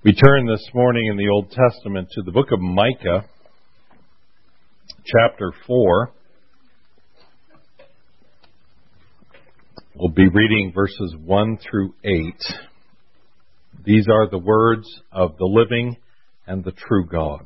We turn this morning in the Old Testament to the book of Micah, chapter 4. We'll be reading verses 1 through 8. These are the words of the living and the true God.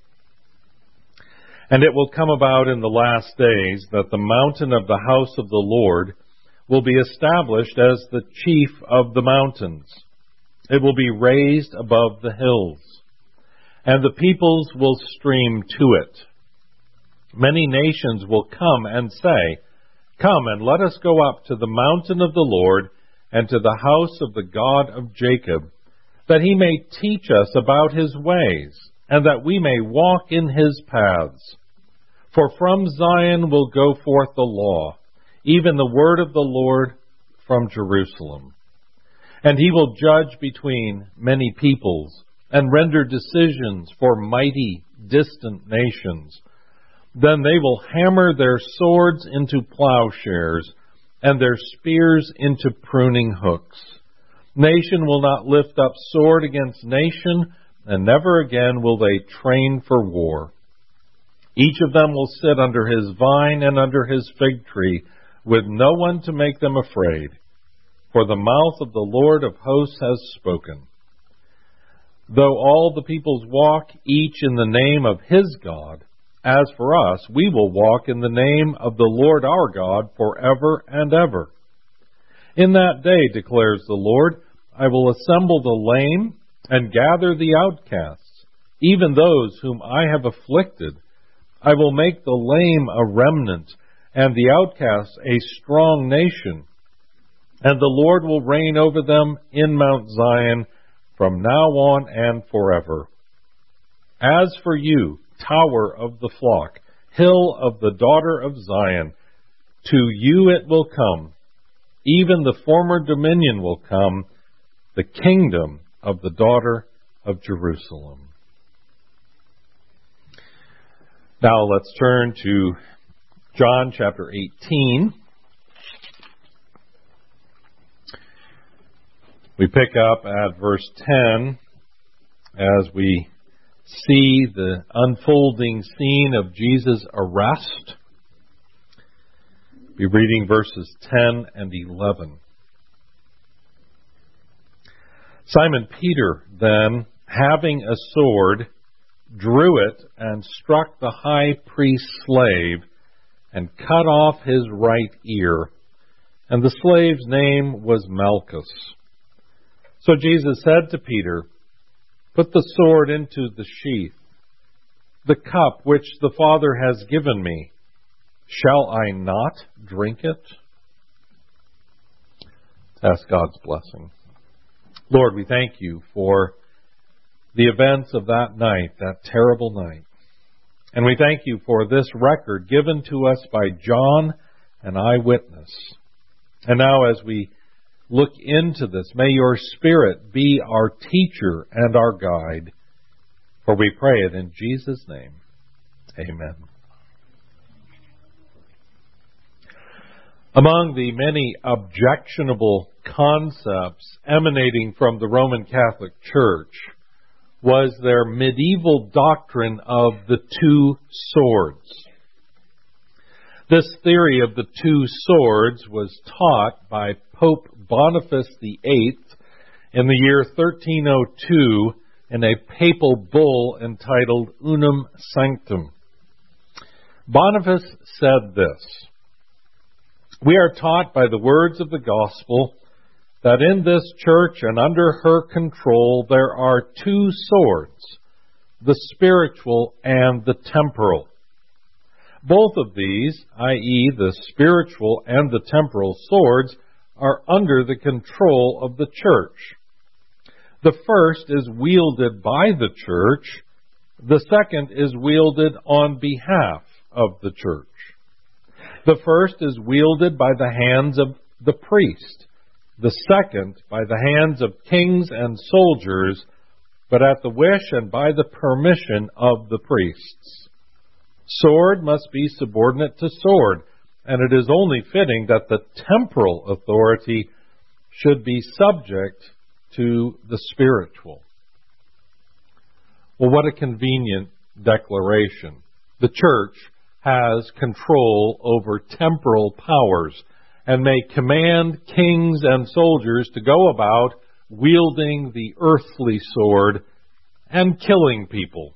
And it will come about in the last days that the mountain of the house of the Lord will be established as the chief of the mountains. It will be raised above the hills, and the peoples will stream to it. Many nations will come and say, "Come and let us go up to the mountain of the Lord and to the house of the God of Jacob, that he may teach us about his ways, and that we may walk in his paths. For from Zion will go forth the law, even the word of the Lord from Jerusalem. And he will judge between many peoples, and render decisions for mighty, distant nations. Then they will hammer their swords into plowshares, and their spears into pruning hooks. Nation will not lift up sword against nation, and never again will they train for war. Each of them will sit under his vine and under his fig tree, with no one to make them afraid. For the mouth of the Lord of hosts has spoken. Though all the peoples walk, each in the name of his God, as for us, we will walk in the name of the Lord our God forever and ever. In that day, declares the Lord, I will assemble the lame and gather the outcasts, even those whom I have afflicted. I will make the lame a remnant, and the outcasts a strong nation. And the Lord will reign over them in Mount Zion from now on and forever. As for you, tower of the flock, hill of the daughter of Zion, to you it will come. Even the former dominion will come, the kingdom of the daughter of Jerusalem. Now let's turn to John chapter 18. We pick up at verse 10 as we see the unfolding scene of Jesus' arrest. We'll be reading verses 10 and 11. Simon Peter then, having a sword, drew it and struck the high priest's slave and cut off his right ear. And the slave's name was Malchus. So Jesus said to Peter, Put the sword into the sheath. The cup which the Father has given me, shall I not drink it? Let's ask God's blessing. Lord, we thank you for the events of that night, that terrible night. And we thank you for this record given to us by John, an eyewitness. And now as we look into this, may your Spirit be our teacher and our guide. For we pray it in Jesus' name. Amen. Among the many objectionable concepts emanating from the Roman Catholic Church was their medieval doctrine of the two swords. This theory of the two swords was taught by Pope Boniface VIII in the year 1302 in a papal bull entitled Unum Sanctum. Boniface said this, We are taught by the words of the gospel that in this church and under her control there are two swords, the spiritual and the temporal. Both of these, i.e., the spiritual and the temporal swords, are under the control of the church. The first is wielded by the church. The second is wielded on behalf of the church. The first is wielded by the hands of the priest. The second by the hands of kings and soldiers, but at the wish and by the permission of the priests. Sword must be subordinate to sword, and it is only fitting that the temporal authority should be subject to the spiritual. Well, what a convenient declaration. The church has control over temporal powers and may command kings and soldiers to go about wielding the earthly sword and killing people.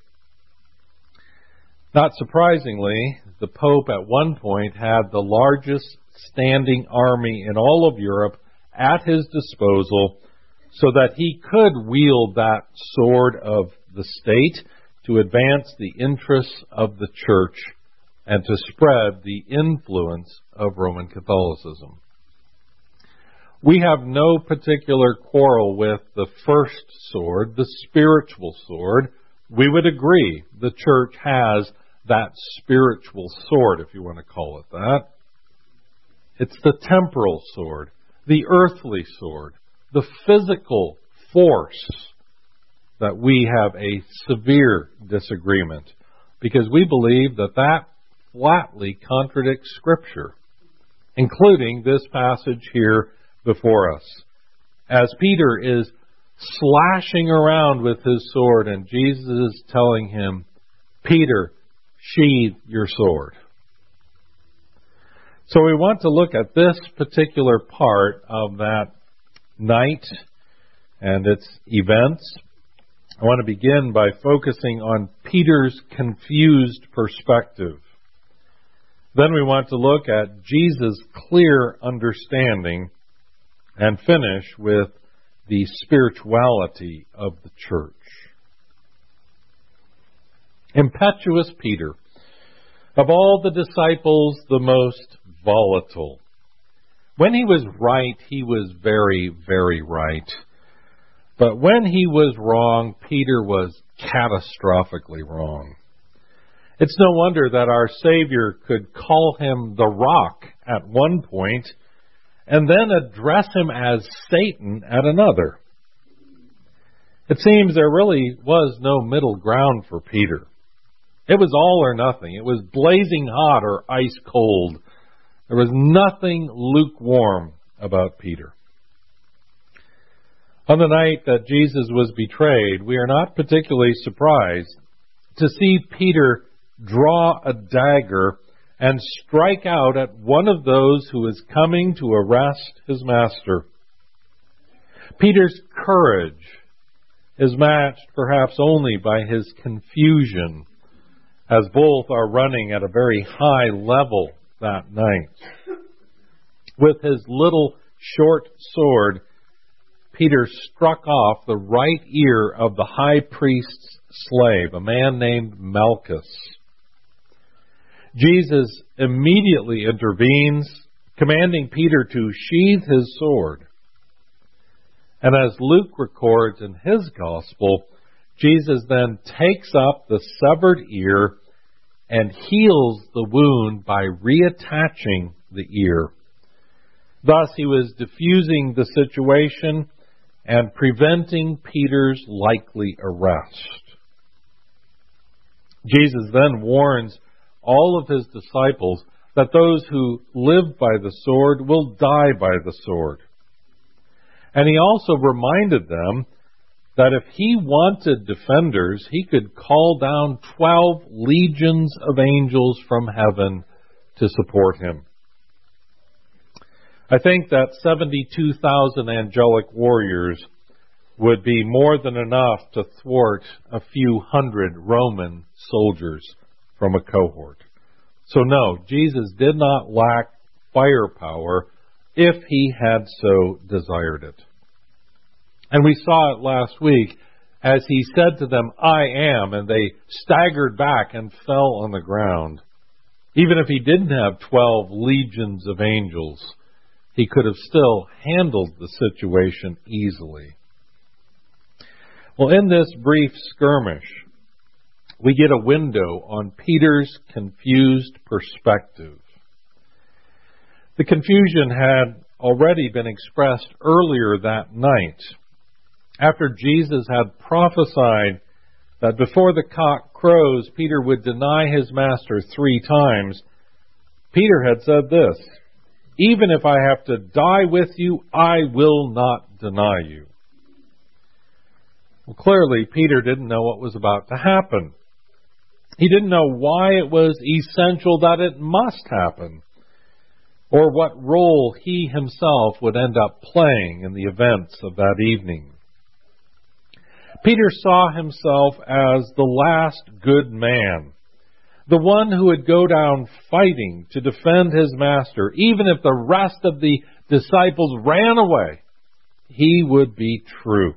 Not surprisingly, the Pope at one point had the largest standing army in all of Europe at his disposal so that he could wield that sword of the state to advance the interests of the church and to spread the influence of Roman Catholicism. We have no particular quarrel with the first sword, the spiritual sword. We would agree the church has that spiritual sword, if you want to call it that. It's the temporal sword, the earthly sword, the physical force that we have a severe disagreement, because we believe that that flatly contradicts Scripture, including this passage here before us. As Peter is slashing around with his sword and Jesus is telling him, Peter, sheathe your sword. So we want to look at this particular part of that night and its events. I want to begin by focusing on Peter's confused perspective. Then we want to look at Jesus' clear understanding and finish with the spirituality of the church. Impetuous Peter, of all the disciples, the most volatile. When he was right, he was very, very right. But when he was wrong, Peter was catastrophically wrong. It's no wonder that our Savior could call him the Rock at one point and then address him as Satan at another. It seems there really was no middle ground for Peter. It was all or nothing. It was blazing hot or ice cold. There was nothing lukewarm about Peter. On the night that Jesus was betrayed, we are not particularly surprised to see Peter draw a dagger and strike out at one of those who is coming to arrest his master. Peter's courage is matched perhaps only by his confusion, as both are running at a very high level that night. With his little short sword, Peter struck off the right ear of the high priest's slave, a man named Malchus. Jesus immediately intervenes, commanding Peter to sheathe his sword. And as Luke records in his gospel, Jesus then takes up the severed ear and heals the wound by reattaching the ear. Thus, he was diffusing the situation and preventing Peter's likely arrest. Jesus then warns all of his disciples that those who live by the sword will die by the sword. And he also reminded them that if he wanted defenders, he could call down 12 legions of angels from heaven to support him. I think that 72,000 angelic warriors would be more than enough to thwart a few hundred Roman soldiers from a cohort. So no, Jesus did not lack firepower if he had so desired it. And we saw it last week as he said to them, I am, and they staggered back and fell on the ground. Even if he didn't have 12 legions of angels, he could have still handled the situation easily. Well, in this brief skirmish, we get a window on Peter's confused perspective. The confusion had already been expressed earlier that night, after Jesus had prophesied that before the cock crows, Peter would deny his master 3 times. Peter had said this, even if I have to die with you, I will not deny you. Well, clearly, Peter didn't know what was about to happen. He didn't know why it was essential that it must happen, or what role he himself would end up playing in the events of that evening. Peter saw himself as the last good man, the one who would go down fighting to defend his master. Even if the rest of the disciples ran away, he would be true.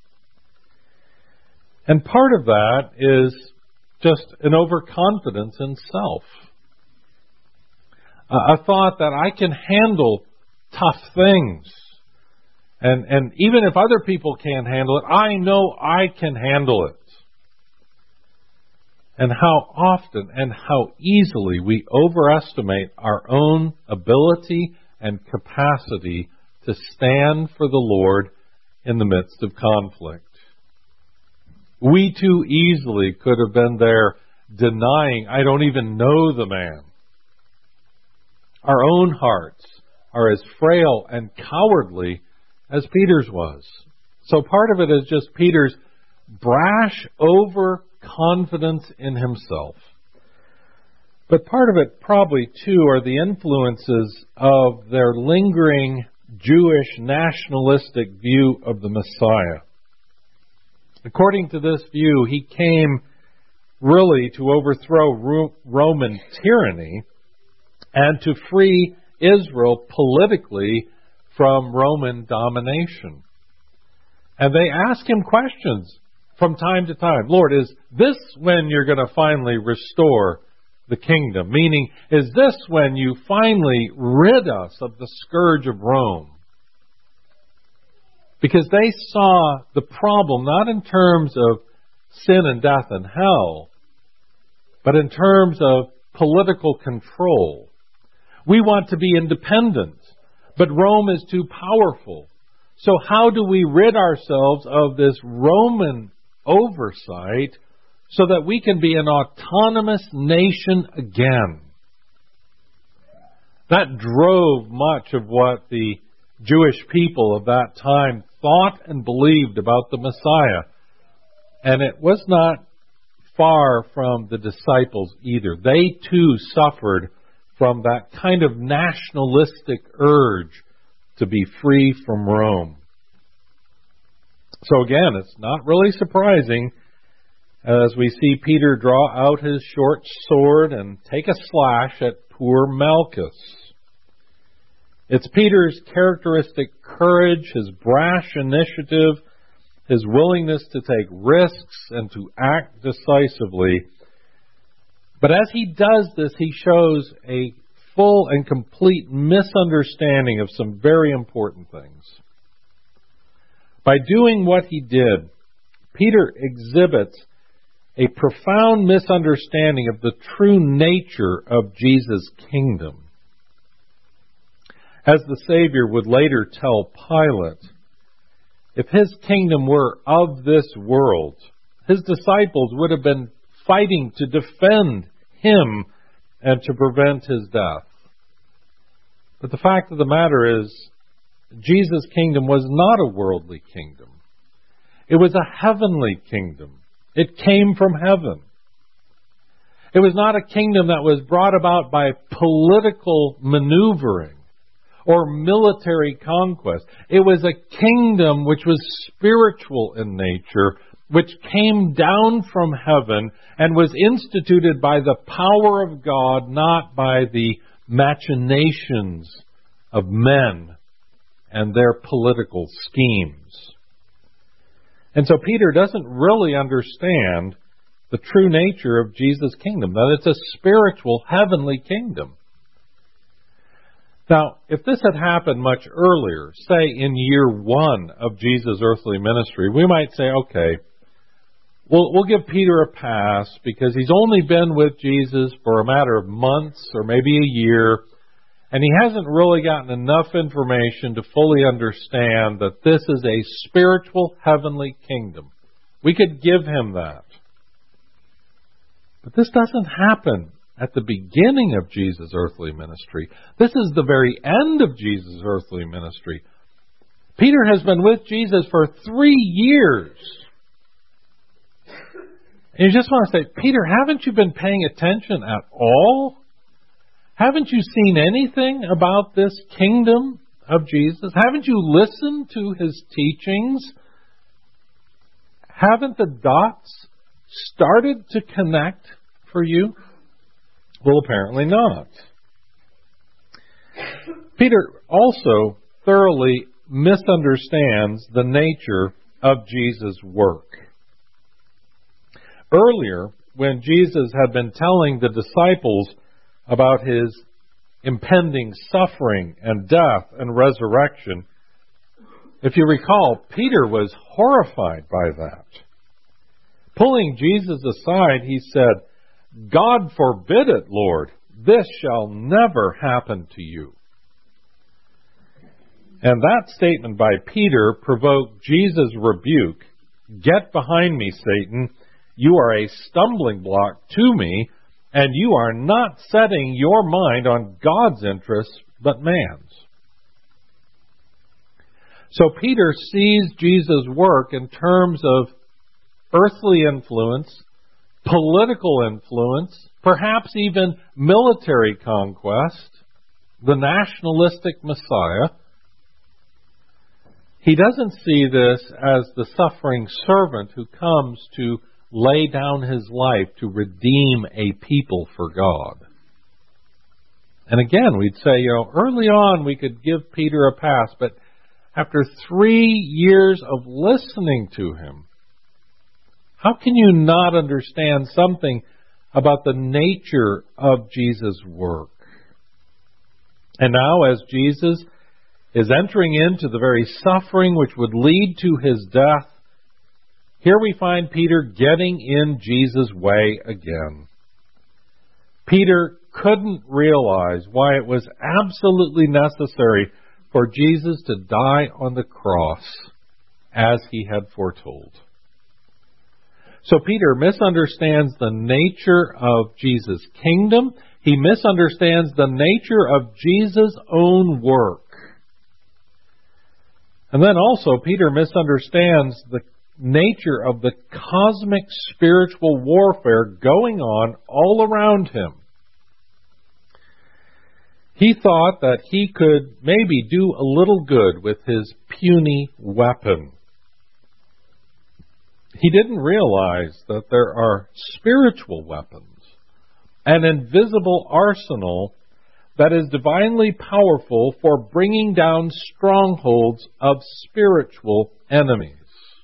And part of that is just an overconfidence in self. A thought that I can handle tough things. And even if other people can't handle it, I know I can handle it. And how often and how easily we overestimate our own ability and capacity to stand for the Lord in the midst of conflict. We too easily could have been there denying, I don't even know the man. Our own hearts are as frail and cowardly as Peter's was. So part of it is just Peter's brash overconfidence in himself. But part of it probably too are the influences of their lingering Jewish nationalistic view of the Messiah. According to this view, he came really to overthrow Roman tyranny and to free Israel politically from Roman domination. And they ask him questions from time to time. Lord, is this when you're going to finally restore the kingdom? Meaning, is this when you finally rid us of the scourge of Rome? Because they saw the problem not in terms of sin and death and hell, but in terms of political control. We want to be independent, but Rome is too powerful. So how do we rid ourselves of this Roman oversight so that we can be an autonomous nation again? That drove much of what the Jewish people of that time thought and believed about the Messiah. And it was not far from the disciples either. They too suffered from that kind of nationalistic urge to be free from Rome. So again, it's not really surprising as we see Peter draw out his short sword and take a slash at poor Malchus. It's Peter's characteristic courage, his brash initiative, his willingness to take risks and to act decisively. But as he does this, he shows a full and complete misunderstanding of some very important things. By doing what he did, Peter exhibits a profound misunderstanding of the true nature of Jesus' kingdom. As the Savior would later tell Pilate, if his kingdom were of this world, his disciples would have been fighting to defend him and to prevent his death. But the fact of the matter is, Jesus' kingdom was not a worldly kingdom. It was a heavenly kingdom. It came from heaven. It was not a kingdom that was brought about by political maneuvering or military conquest. It was a kingdom which was spiritual in nature, which came down from heaven and was instituted by the power of God, not by the machinations of men and their political schemes. And so Peter doesn't really understand the true nature of Jesus' kingdom, that it's a spiritual, heavenly kingdom. Now, if this had happened much earlier, say in year 1 of Jesus' earthly ministry, we might say, okay, we'll give Peter a pass because he's only been with Jesus for a matter of months or maybe a year, and he hasn't really gotten enough information to fully understand that this is a spiritual, heavenly kingdom. We could give him that. But this doesn't happen at the beginning of Jesus' earthly ministry. This is the very end of Jesus' earthly ministry. Peter has been with Jesus for 3 years. And you just want to say, Peter, haven't you been paying attention at all? Haven't you seen anything about this kingdom of Jesus? Haven't you listened to his teachings? Haven't the dots started to connect for you? Well, apparently not. Peter also thoroughly misunderstands the nature of Jesus' work. Earlier, when Jesus had been telling the disciples about his impending suffering and death and resurrection, if you recall, Peter was horrified by that. Pulling Jesus aside, he said, "God forbid it, Lord. This shall never happen to you." And that statement by Peter provoked Jesus' rebuke. "Get behind me, Satan. You are a stumbling block to me, and you are not setting your mind on God's interests, but man's." So Peter sees Jesus' work in terms of earthly influence, political influence, perhaps even military conquest, the nationalistic Messiah. He doesn't see this as the suffering servant who comes to lay down his life to redeem a people for God. And again, we'd say, early on we could give Peter a pass, but after 3 years of listening to him, how can you not understand something about the nature of Jesus' work? And now, as Jesus is entering into the very suffering which would lead to his death, here we find Peter getting in Jesus' way again. Peter couldn't realize why it was absolutely necessary for Jesus to die on the cross as he had foretold. So Peter misunderstands the nature of Jesus' kingdom. He misunderstands the nature of Jesus' own work. And then also Peter misunderstands the nature of the cosmic spiritual warfare going on all around him. He thought that he could maybe do a little good with his puny weapon. He didn't realize that there are spiritual weapons, an invisible arsenal that is divinely powerful for bringing down strongholds of spiritual enemies.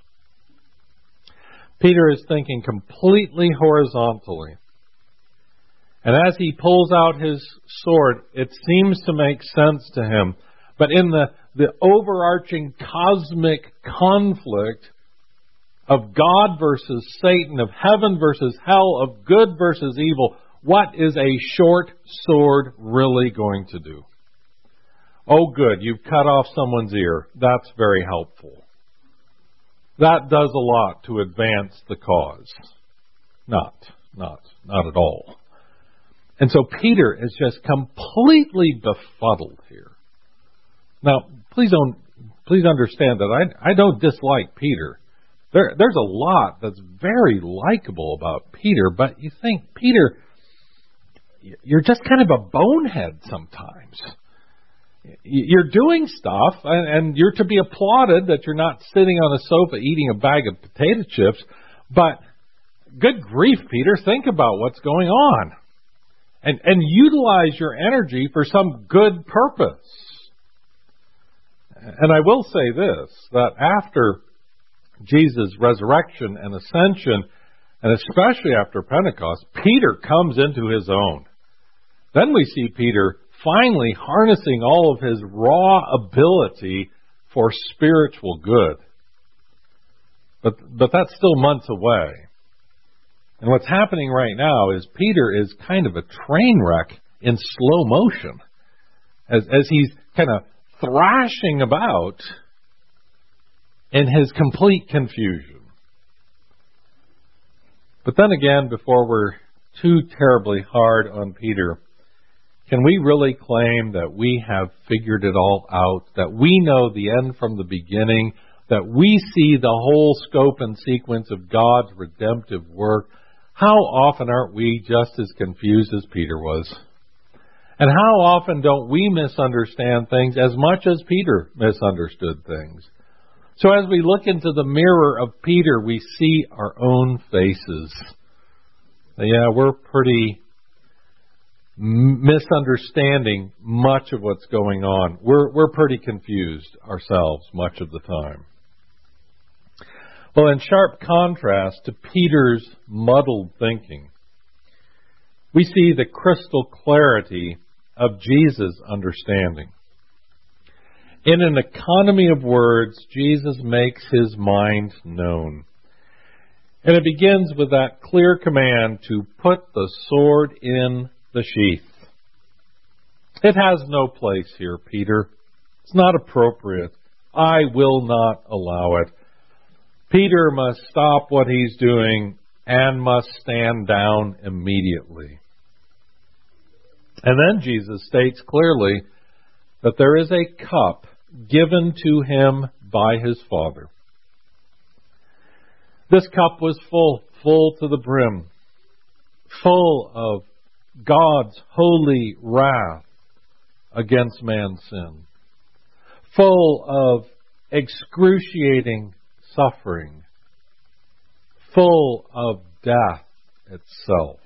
Peter is thinking completely horizontally. And as he pulls out his sword, it seems to make sense to him. But in the overarching cosmic conflict of God versus Satan, of heaven versus hell, of good versus evil, what is a short sword really going to do? Oh, good, you've cut off someone's ear. That's very helpful. That does a lot to advance the cause. Not at all. And so Peter is just completely befuddled here. Now, please understand that I don't dislike Peter. There's a lot that's very likable about Peter, but you think, Peter, you're just kind of a bonehead sometimes. You're doing stuff, and you're to be applauded that you're not sitting on a sofa eating a bag of potato chips, but good grief, Peter, think about what's going on. And utilize your energy for some good purpose. And I will say this, that after Jesus' resurrection and ascension, and especially after Pentecost, Peter comes into his own. Then we see Peter finally harnessing all of his raw ability for spiritual good. But that's still months away. And what's happening right now is Peter is kind of a train wreck in slow motion as he's kind of thrashing about in his complete confusion. But then again, before we're too terribly hard on Peter, can we really claim that we have figured it all out, that we know the end from the beginning, that we see the whole scope and sequence of God's redemptive work, How often aren't we just as confused as Peter was? And how often don't we misunderstand things as much as Peter misunderstood things? So as we look into the mirror of Peter, we see our own faces. Yeah, we're pretty misunderstanding much of what's going on. We're pretty confused ourselves much of the time. Well, in sharp contrast to Peter's muddled thinking, we see the crystal clarity of Jesus' understanding. In an economy of words, Jesus makes his mind known. And it begins with that clear command to put the sword in the sheath. It has no place here, Peter. It's not appropriate. I will not allow it. Peter must stop what he's doing and must stand down immediately. And then Jesus states clearly that there is a cup given to him by his Father. This cup was full to the brim, full of God's holy wrath against man's sin, full of excruciating suffering, full of death itself.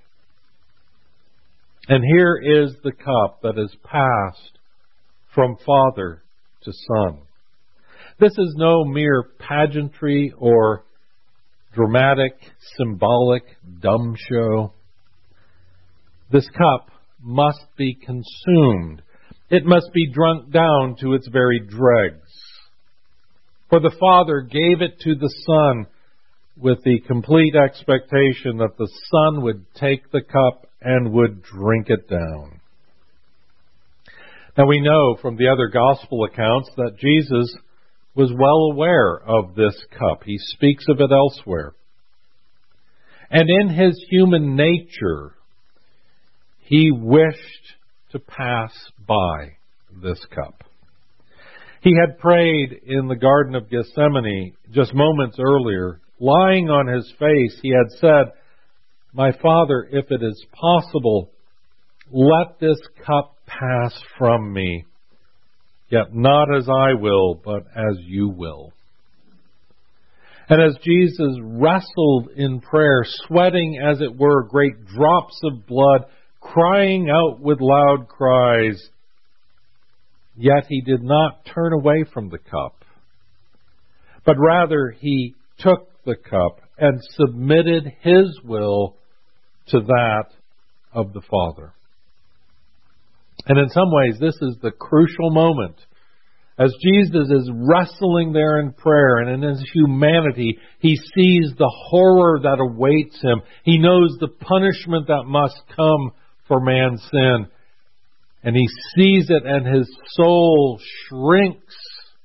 And here is the cup that is passed from father to son. This is no mere pageantry or dramatic, symbolic dumb show. This cup must be consumed. It must be drunk down to its very dregs. For the Father gave it to the Son with the complete expectation that the Son would take the cup and would drink it down. Now we know from the other gospel accounts that Jesus was well aware of this cup. He speaks of it elsewhere. And in his human nature, he wished to pass by this cup. He had prayed in the Garden of Gethsemane just moments earlier. Lying on his face, he had said, "My Father, if it is possible, let this cup pass from me. Yet not as I will, but as you will." And as Jesus wrestled in prayer, sweating as it were great drops of blood, crying out with loud cries, yet he did not turn away from the cup, but rather he took the cup and submitted his will to that of the Father. And in some ways, this is the crucial moment. As Jesus is wrestling there in prayer and in his humanity, he sees the horror that awaits him. He knows the punishment that must come for man's sin. And he sees it and his soul shrinks.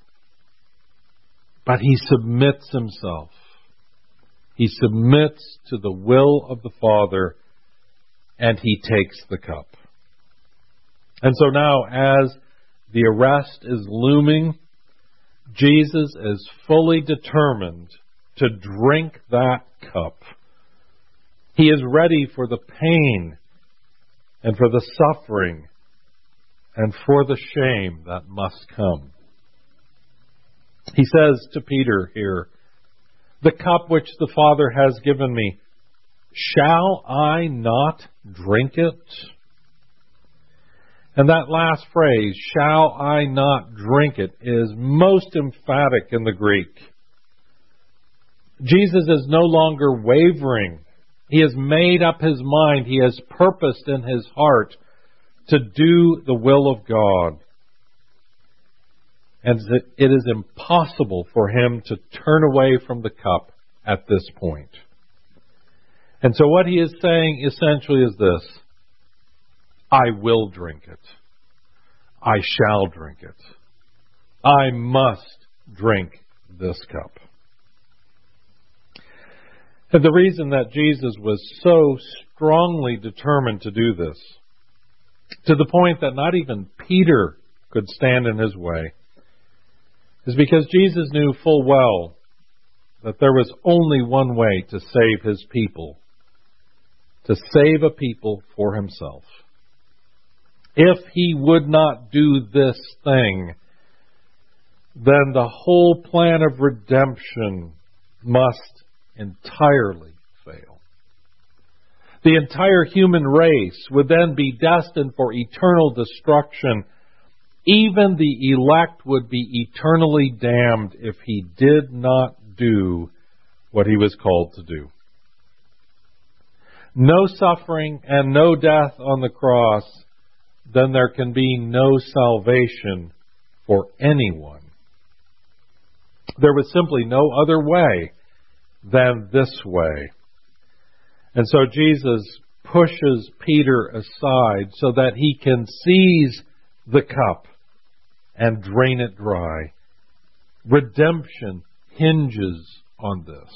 But he submits himself. He submits to the will of the Father and he takes the cup. And so now, as the arrest is looming, Jesus is fully determined to drink that cup. He is ready for the pain and for the suffering and for the shame that must come. He says to Peter here, "The cup which the Father has given me, shall I not drink it?" And that last phrase, "shall I not drink it," is most emphatic in the Greek. Jesus is no longer wavering. He has made up his mind. He has purposed in his heart to do the will of God. And it is impossible for him to turn away from the cup at this point. And so what he is saying essentially is this: I will drink it. I shall drink it. I must drink this cup. And the reason that Jesus was so strongly determined to do this, to the point that not even Peter could stand in his way, is because Jesus knew full well that there was only one way to save his people to save a people for himself. If he would not do this thing, then the whole plan of redemption must entirely fail. The entire human race would then be destined for eternal destruction. Even the elect would be eternally damned if he did not do what he was called to do. No suffering and no death on the cross, then there can be no salvation for anyone. There was simply no other way than this way. And so Jesus pushes Peter aside so that he can seize the cup and drain it dry. Redemption hinges on this.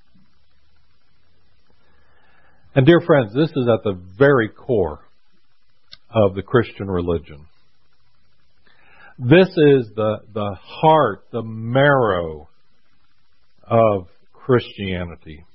And dear friends, this is at the very core of the Christian religion. This is the heart, the marrow of Christianity.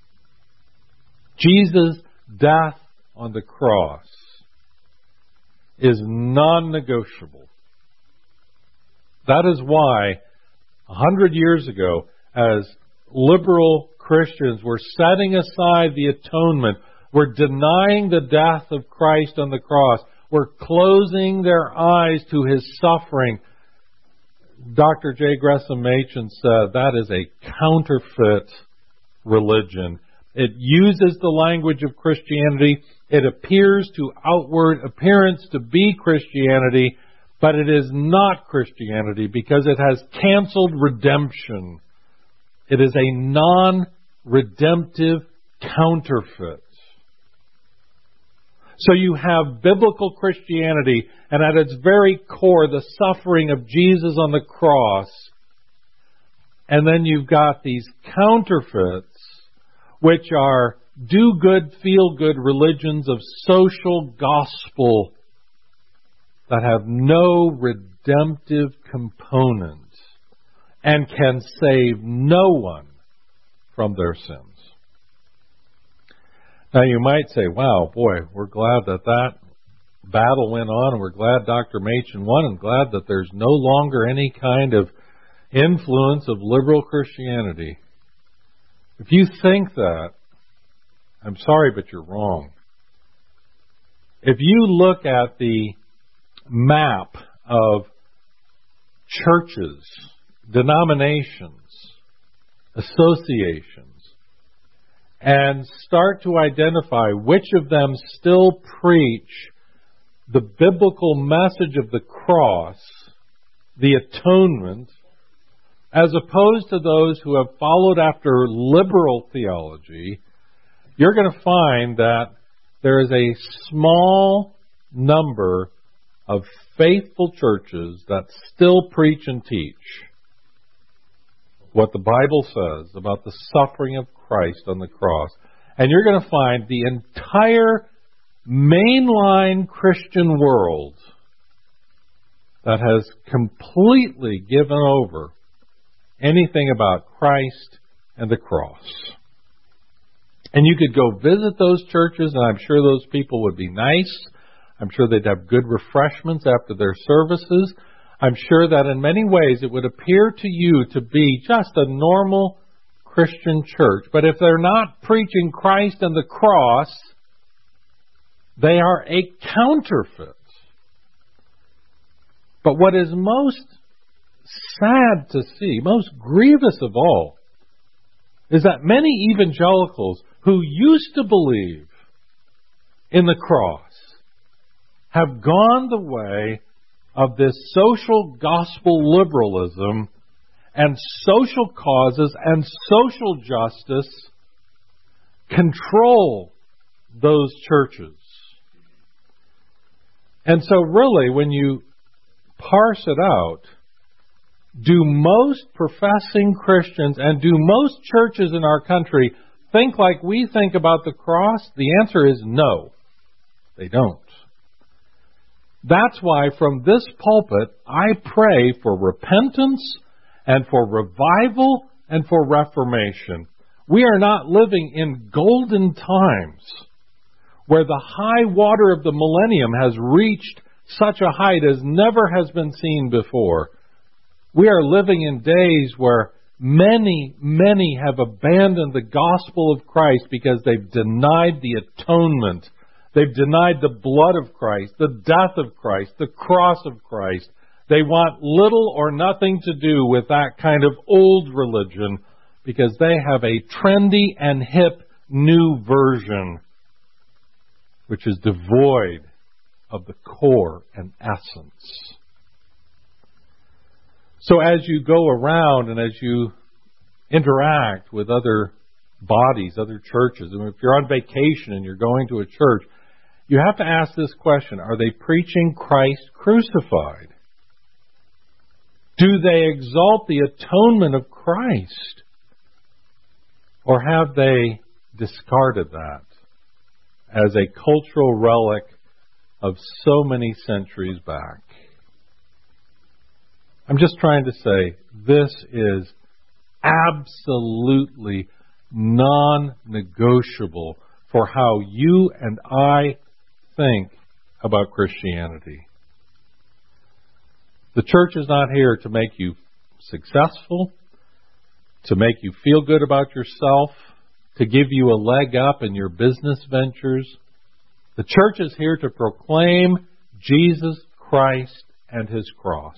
Jesus' death on the cross is non-negotiable. That is why 100 years ago, as liberal Christians were setting aside the atonement, were denying the death of Christ on the cross, were closing their eyes to his suffering, Dr. J. Gresham Machen said that is a counterfeit religion. It uses the language of Christianity. It appears to outward appearance to be Christianity, but it is not Christianity because it has canceled redemption. It is a non-redemptive counterfeit. So you have biblical Christianity, and at its very core, the suffering of Jesus on the cross. And then you've got these counterfeits, which are do-good, feel-good religions of social gospel that have no redemptive component and can save no one from their sins. Now you might say, wow, boy, we're glad that battle went on, and we're glad Dr. Machen won, and glad that there's no longer any kind of influence of liberal Christianity. If you think that, I'm sorry, but you're wrong. If you look at the map of churches, denominations, associations, and start to identify which of them still preach the biblical message of the cross, the atonement, as opposed to those who have followed after liberal theology, you're going to find that there is a small number of faithful churches that still preach and teach what the Bible says about the suffering of Christ on the cross. And you're going to find the entire mainline Christian world that has completely given over anything about Christ and the cross. And you could go visit those churches, and I'm sure those people would be nice. I'm sure they'd have good refreshments after their services. I'm sure that in many ways it would appear to you to be just a normal Christian church. But if they're not preaching Christ and the cross, they are a counterfeit. But what is most sad to see, most grievous of all, is that many evangelicals who used to believe in the cross have gone the way of this social gospel liberalism and social causes and social justice control those churches. And so really, when you parse it out, do most professing Christians and do most churches in our country think like we think about the cross? The answer is no, they don't. That's why from this pulpit I pray for repentance and for revival and for reformation. We are not living in golden times. where the high water of the millennium has reached such a height as never has been seen before. We are living in days where many have abandoned the gospel of Christ because they've denied the atonement. They've denied the blood of Christ, the death of Christ, the cross of Christ. They want little or nothing to do with that kind of old religion because they have a trendy and hip new version which is devoid of the core and essence. So as you go around and as you interact with other bodies, other churches, and if you're on vacation and you're going to a church, you have to ask this question: are they preaching Christ crucified? Do they exalt the atonement of Christ? Or have they discarded that as a cultural relic of so many centuries back? I'm just trying to say this is absolutely non-negotiable for how you and I think about Christianity. The church is not here to make you successful, to make you feel good about yourself, to give you a leg up in your business ventures. The church is here to proclaim Jesus Christ and His cross.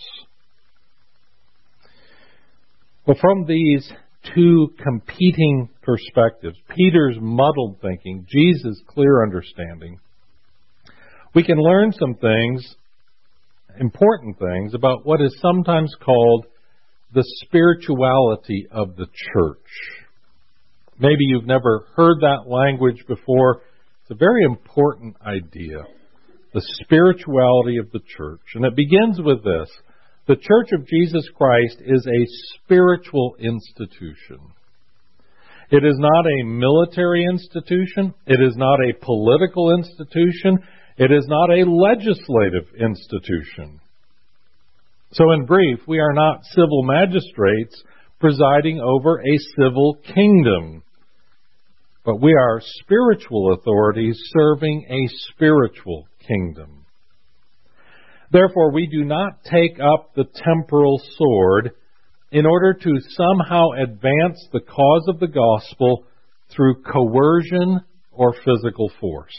Well, from these two competing perspectives, Peter's muddled thinking, Jesus' clear understanding, we can learn some things, important things, about what is sometimes called the spirituality of the church. Maybe you've never heard that language before. It's a very important idea, the spirituality of the church. And it begins with this: the Church of Jesus Christ is a spiritual institution. It is not a military institution. It is not a political institution. It is not a legislative institution. So in brief, we are not civil magistrates presiding over a civil kingdom, but we are spiritual authorities serving a spiritual kingdom. Therefore, we do not take up the temporal sword in order to somehow advance the cause of the gospel through coercion or physical force.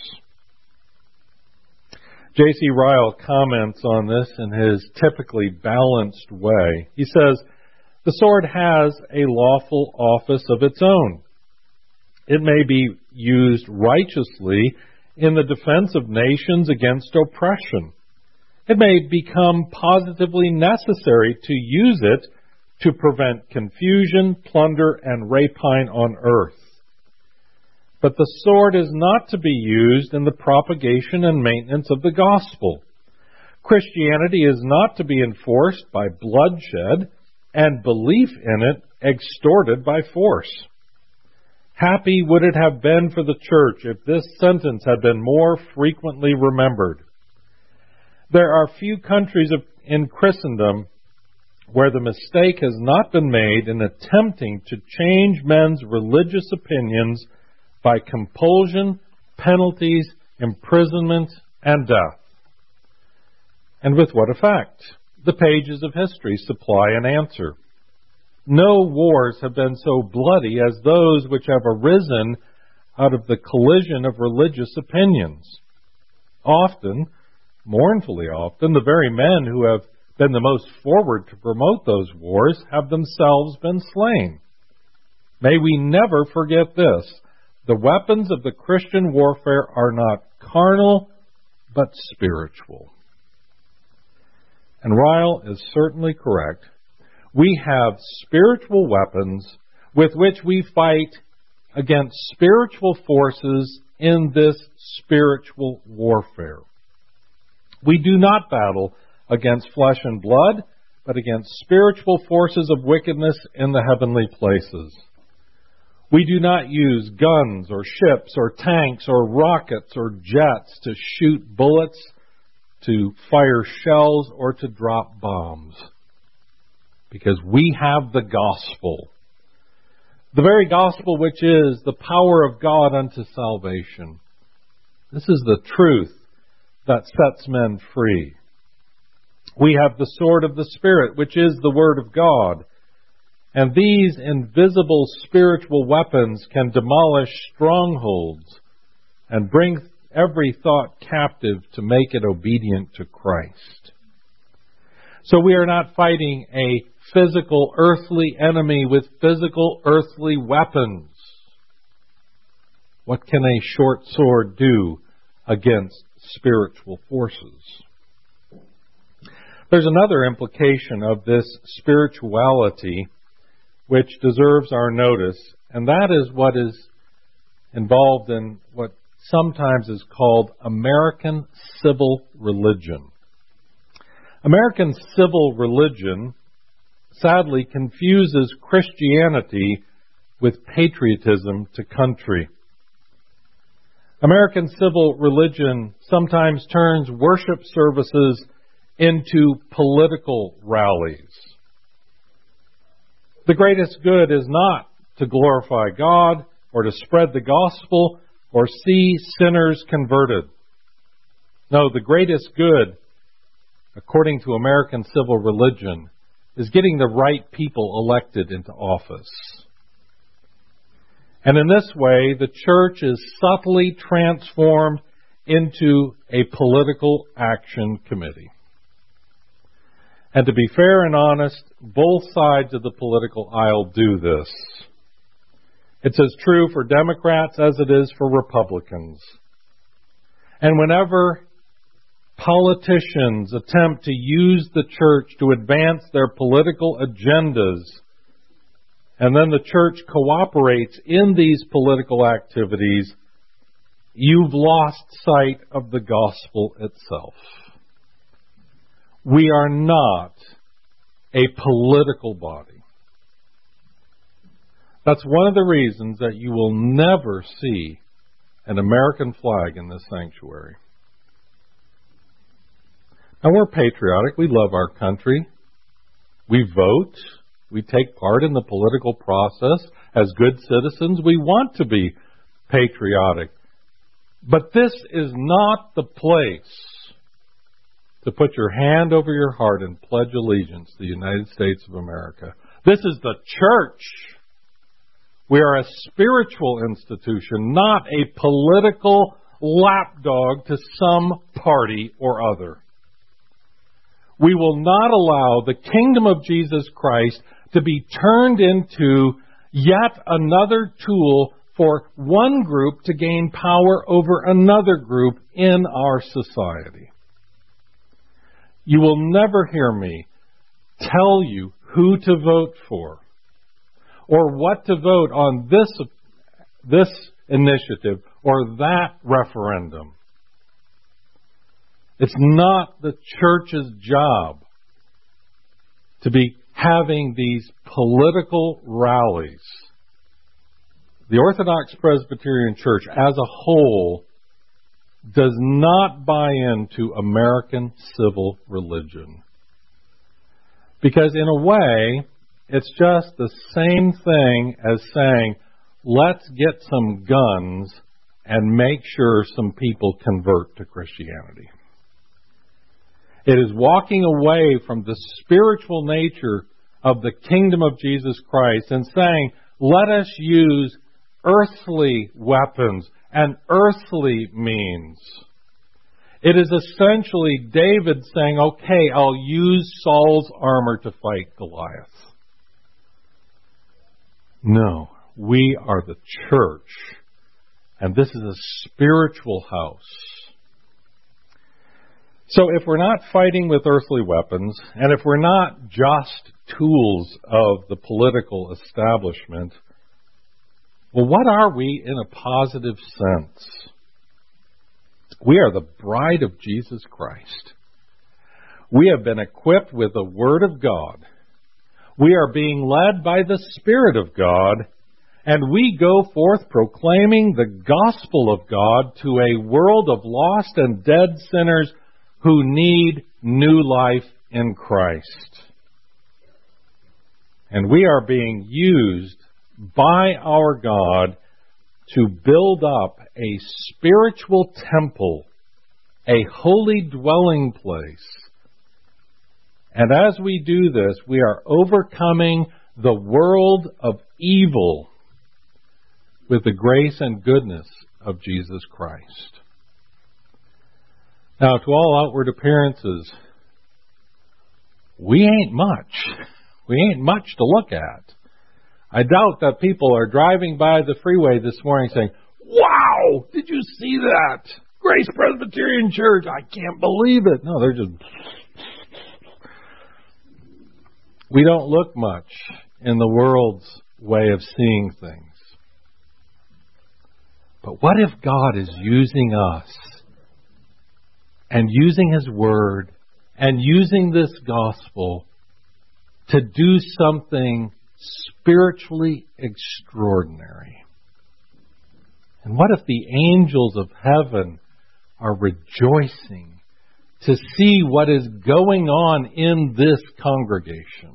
J.C. Ryle comments on this in his typically balanced way. He says, the sword has a lawful office of its own. It may be used righteously in the defense of nations against oppression. It may become positively necessary to use it to prevent confusion, plunder, and rapine on earth. But the sword is not to be used in the propagation and maintenance of the gospel. Christianity is not to be enforced by bloodshed and belief in it extorted by force. Happy would it have been for the church if this sentence had been more frequently remembered. There are few countries in Christendom where the mistake has not been made in attempting to change men's religious opinions by compulsion, penalties, imprisonment, and death. And with what effect? The pages of history supply an answer. No wars have been so bloody as those which have arisen out of the collision of religious opinions. Often, mournfully often, the very men who have been the most forward to promote those wars have themselves been slain. May we never forget this. The weapons of the Christian warfare are not carnal, but spiritual. And Ryle is certainly correct. We have spiritual weapons with which we fight against spiritual forces in this spiritual warfare. We do not battle against flesh and blood, but against spiritual forces of wickedness in the heavenly places. We do not use guns or ships or tanks or rockets or jets to shoot bullets, to fire shells, or to drop bombs. Because we have the gospel. The very gospel which is the power of God unto salvation. This is the truth that sets men free. We have the sword of the Spirit, which is the Word of God. And these invisible spiritual weapons can demolish strongholds and bring every thought captive to make it obedient to Christ. So we are not fighting a physical, earthly enemy with physical, earthly weapons. What can a short sword do against spiritual forces? There's another implication of this spirituality which deserves our notice, and that is what is involved in what sometimes is called American civil religion. American civil religion sadly confuses Christianity with patriotism to country. American civil religion sometimes turns worship services into political rallies. The greatest good is not to glorify God or to spread the gospel or see sinners converted. No, the greatest good, according to American civil religion, is getting the right people elected into office. And in this way, the church is subtly transformed into a political action committee. And to be fair and honest, both sides of the political aisle do this. It's as true for Democrats as it is for Republicans. And whenever politicians attempt to use the church to advance their political agendas, and then the church cooperates in these political activities, you've lost sight of the gospel itself. We are not a political body. That's one of the reasons that you will never see an American flag in this sanctuary. Now, we're patriotic. We love our country. We vote. We take part in the political process. As good citizens, we want to be patriotic. But this is not the place to put your hand over your heart and pledge allegiance to the United States of America. This is the church. We are a spiritual institution, not a political lapdog to some party or other. We will not allow the kingdom of Jesus Christ to be turned into yet another tool for one group to gain power over another group in our society. You will never hear me tell you who to vote for or what to vote on this initiative or that referendum. It's not the church's job to be having these political rallies. The Orthodox Presbyterian Church as a whole does not buy into American civil religion. Because in a way, it's just the same thing as saying, let's get some guns and make sure some people convert to Christianity. It is walking away from the spiritual nature of the kingdom of Jesus Christ and saying, let us use earthly weapons and earthly means. It is essentially David saying, okay, I'll use Saul's armor to fight Goliath. No, we are the church, and this is a spiritual house. So if we're not fighting with earthly weapons, and if we're not just tools of the political establishment, well, what are we in a positive sense? We are the bride of Jesus Christ. We have been equipped with the Word of God. We are being led by the Spirit of God, and we go forth proclaiming the gospel of God to a world of lost and dead sinners who need new life in Christ. And we are being used by our God to build up a spiritual temple, a holy dwelling place. And as we do this, we are overcoming the world of evil with the grace and goodness of Jesus Christ. Now, to all outward appearances, we ain't much. We ain't much to look at. I doubt that people are driving by the freeway this morning saying, "Wow, did you see that? Grace Presbyterian Church, I can't believe it." No, they're just... We don't look much in the world's way of seeing things. But what if God is using us and using His Word and using this gospel to do something spiritually extraordinary? And what if the angels of heaven are rejoicing to see what is going on in this congregation?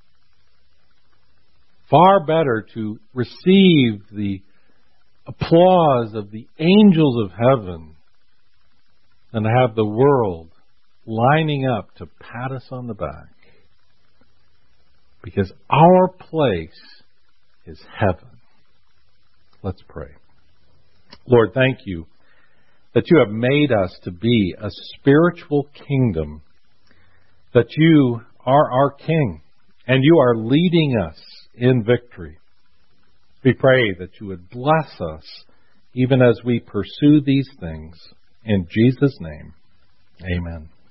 Far better to receive the applause of the angels of heaven than to have the world lining up to pat us on the back. Because our place is heaven. Let's pray. Lord, thank you that you have made us to be a spiritual kingdom, that you are our King, and you are leading us in victory. We pray that you would bless us even as we pursue these things. In Jesus' name, amen.